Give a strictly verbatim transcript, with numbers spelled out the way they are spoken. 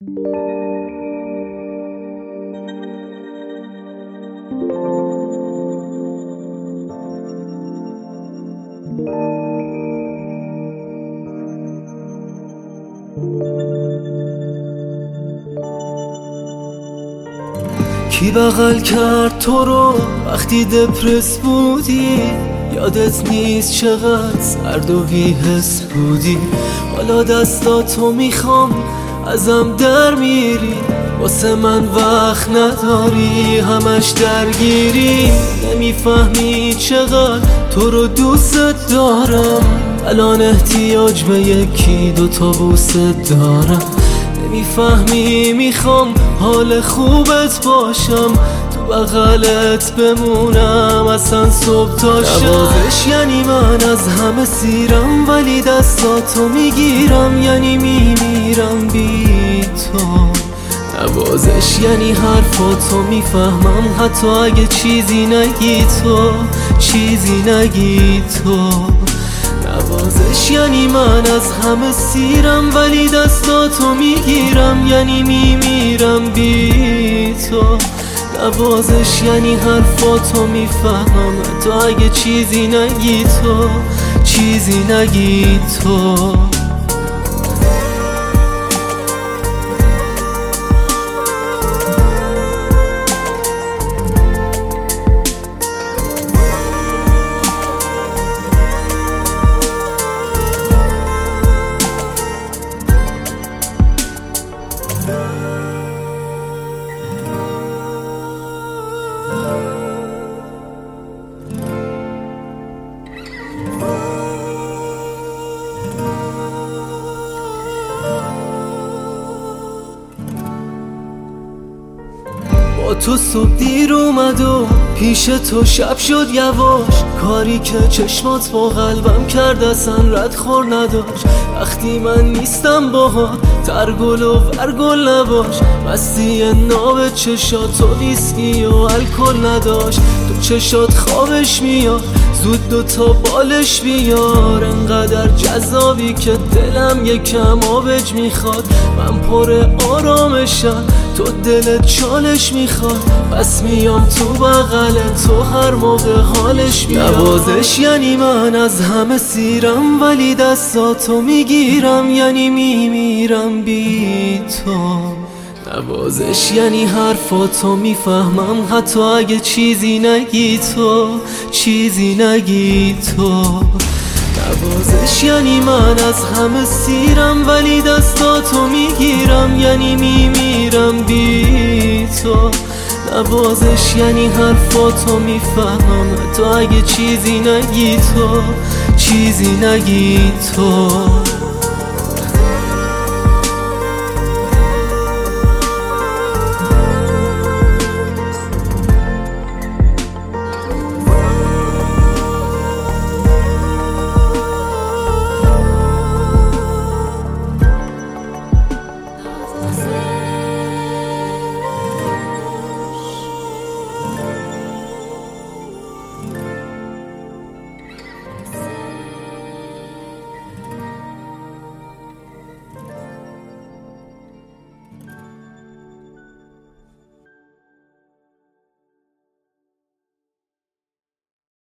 کی بغل کرد تو رو وقتی دپرس بودی؟ یادت نیست چقدر سرد و بی‌حس بودی؟ حالا دستاتو میخوام ازم در میری، واسه من وقت نداری، همش درگیری. نمیفهمی چقدر تو رو دوست دارم، الان احتیاج به یکی دوتا بوست دارم. نمیفهمی میخوام حال خوبت باشم، تو بغلت بمونم اصلا صبح تا شب. نوازش یعنی من از همه سیرم، ولی دستاتو میگیرم یعنی میمیرم بی تو. نوازش یعنی حرفاتو میفهمم حتی اگه چیزی نگی تو، چیزی نگی تو. نوازش یعنی من از همه سیرم، ولی دستاتو میگیرم یعنی میمیرم بی تو. نوازش یعنی حرفاتو میفهمم حتی اگه چیزی نگی تو، چیزی نگی تو. با تو صبح دیر اومد و پیش تو شب شد یواش، کاری که چشمات با قلبم کرد اصلا رد خور نداشت. وقتی من نیستم باها ترگل و ورگل نباش، مستی ناب چشات و ویسکی و الکل نداشت. تو چشات خوابش میاد زود دوتا بالش بیار، انقدر جذابی که دلم یکم آبج میخواد. من پر آرامشم تو دلت چالش میخواد، پس میام تو بغل تو هر موقع حالش میاد. نوازش یعنی من از همه سیرم، ولی دستاتو میگیرم یعنی میمیرم بی تو. نوازش یعنی حرفاتو میفهمم حتی اگه چیزی نگی تو، چیزی نگی تو. نوازش یعنی من از همه سیرم، ولی دستاتو میگیرم یعنی میمیرم بی تو. نوازش یعنی حرفاتو میفهمم حتی اگه چیزی نگی تو، چیزی نگی تو.